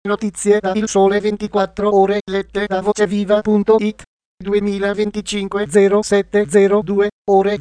Notizie da Il Sole 24 Ore lette da voceviva.it 2025 0702 ore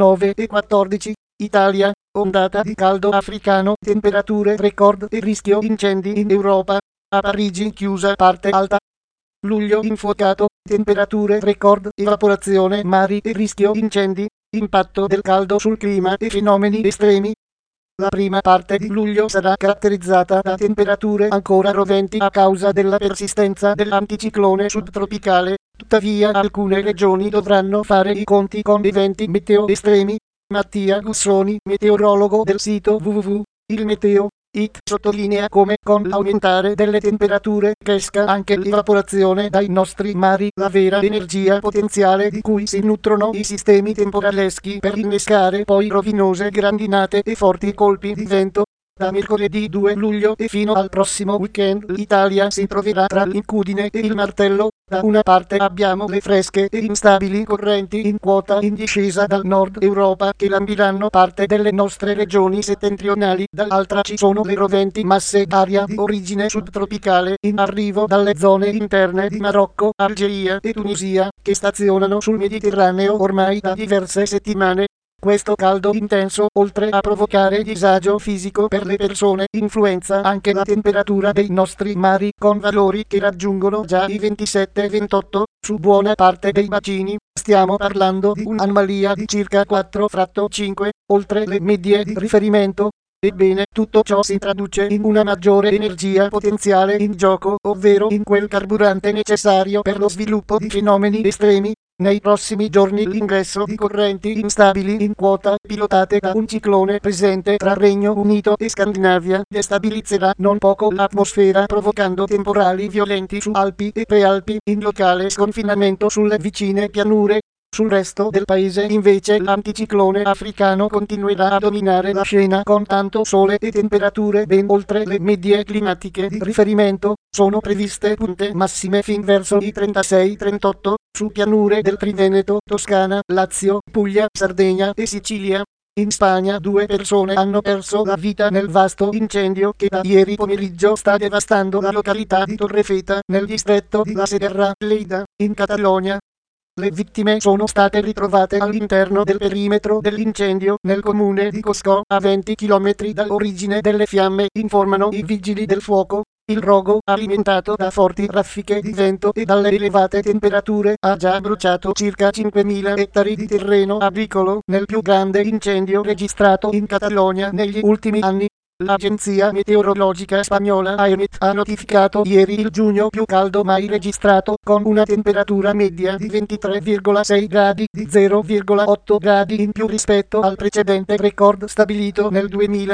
09:14 Italia, ondata di caldo africano, temperature record e rischio incendi in Europa. A Parigi chiusa parte alta. Luglio infuocato, temperature record, evaporazione mari e rischio incendi, impatto del caldo sul clima e fenomeni estremi. La prima parte di luglio sarà caratterizzata da temperature ancora roventi a causa della persistenza dell'anticiclone subtropicale, tuttavia alcune regioni dovranno fare i conti con eventi meteo estremi. Mattia Gussoni, meteorologo del sito www.ilmeteo.it, sottolinea come con l'aumentare delle temperature cresca anche l'evaporazione dai nostri mari, la vera energia potenziale di cui si nutrono i sistemi temporaleschi per innescare poi rovinose grandinate e forti colpi di vento. Da mercoledì 2 luglio e fino al prossimo weekend l'Italia si troverà tra l'incudine e il martello. Da una parte abbiamo le fresche e instabili correnti in quota in discesa dal nord Europa che lambiranno parte delle nostre regioni settentrionali, dall'altra ci sono le roventi masse d'aria di origine subtropicale in arrivo dalle zone interne di Marocco, Algeria e Tunisia, che stazionano sul Mediterraneo ormai da diverse settimane. Questo caldo intenso, oltre a provocare disagio fisico per le persone, influenza anche la temperatura dei nostri mari, con valori che raggiungono già i 27-28 su buona parte dei bacini. Stiamo parlando di un'anomalia di circa 4/5, oltre le medie di riferimento. Ebbene, tutto ciò si traduce in una maggiore energia potenziale in gioco, ovvero in quel carburante necessario per lo sviluppo di fenomeni estremi. Nei prossimi giorni l'ingresso di correnti instabili in quota, pilotate da un ciclone presente tra Regno Unito e Scandinavia, destabilizzerà non poco l'atmosfera, provocando temporali violenti su Alpi e Prealpi, in locale sconfinamento sulle vicine pianure. Sul resto del paese invece l'anticiclone africano continuerà a dominare la scena con tanto sole e temperature ben oltre le medie climatiche di riferimento. Sono previste punte massime fin verso i 36-38 su pianure del Triveneto, Toscana, Lazio, Puglia, Sardegna e Sicilia. In Spagna 2 persone hanno perso la vita nel vasto incendio che da ieri pomeriggio sta devastando la località di Torrefeta nel distretto di La Segarra, Lleida, in Catalogna. Le vittime sono state ritrovate all'interno del perimetro dell'incendio nel comune di Coscò, a 20 km dall'origine delle fiamme, informano i vigili del fuoco. Il rogo, alimentato da forti raffiche di vento e dalle elevate temperature, ha già bruciato circa 5.000 ettari di terreno agricolo, nel più grande incendio registrato in Catalogna negli ultimi anni. L'agenzia meteorologica spagnola AEMET ha notificato ieri il giugno più caldo mai registrato, con una temperatura media di 23,6 gradi, di 0,8 gradi in più rispetto al precedente record stabilito nel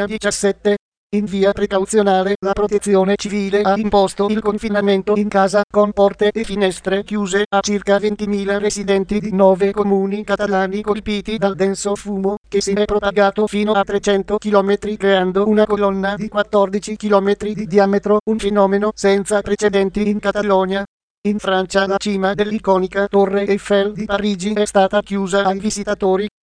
2017. In via precauzionale, la Protezione Civile ha imposto il confinamento in casa, con porte e finestre chiuse, a circa 20.000 residenti di 9 comuni catalani colpiti dal denso fumo, che si è propagato fino a 300 km, creando una colonna di 14 km di diametro, un fenomeno senza precedenti in Catalogna. In Francia la cima dell'iconica Torre Eiffel di Parigi è stata chiusa ai visitatori